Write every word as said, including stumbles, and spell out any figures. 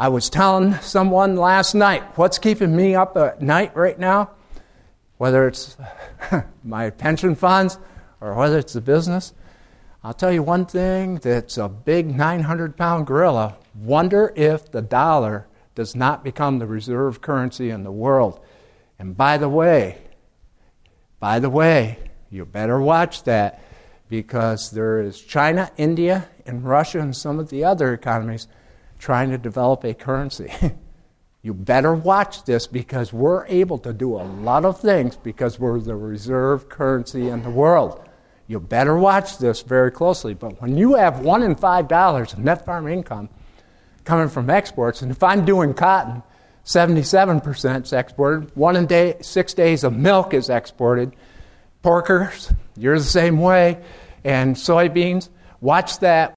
I was telling someone last night, what's keeping me up at night right now, whether it's my pension funds or whether it's the business, I'll tell you one thing that's a big nine hundred pound gorilla. Wonder if the dollar does not become the reserve currency in the world. And by the way, by the way, you better watch that, because there is China, India, and Russia, and some of the other economies trying to develop a currency. You better watch this, because we're able to do a lot of things because we're the reserve currency in the world. You better watch this very closely. But when you have one in five dollars of net farm income coming from exports, and if I'm doing cotton, seventy-seven percent is exported, one in day, six days of milk is exported, porkers, you're the same way, and soybeans, watch that